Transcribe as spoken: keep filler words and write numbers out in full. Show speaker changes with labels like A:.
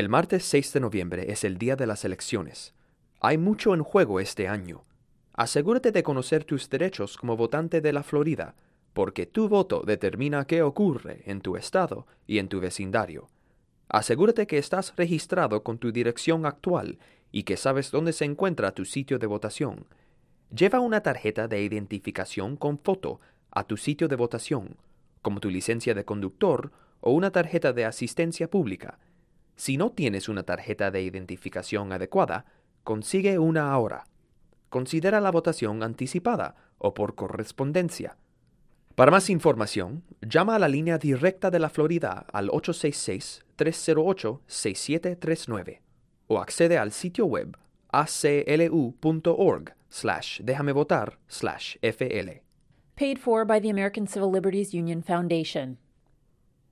A: El martes seis de noviembre es el día de las elecciones. Hay mucho en juego este año. Asegúrate de conocer tus derechos como votante de la Florida, porque tu voto determina qué ocurre en tu estado y en tu vecindario. Asegúrate que estás registrado con tu dirección actual y que sabes dónde se encuentra tu sitio de votación. Lleva una tarjeta de identificación con foto a tu sitio de votación, como tu licencia de conductor o una tarjeta de asistencia pública. Si no tienes una tarjeta de identificación adecuada, consigue una ahora. Considera la votación anticipada o por correspondencia. Para más información, llama a la línea directa de la Florida al ocho seis seis, tres cero ocho, seis siete tres nueve o accede al sitio web aclu.org slash déjame votar slash fl.
B: Paid for by the American Civil Liberties Union Foundation.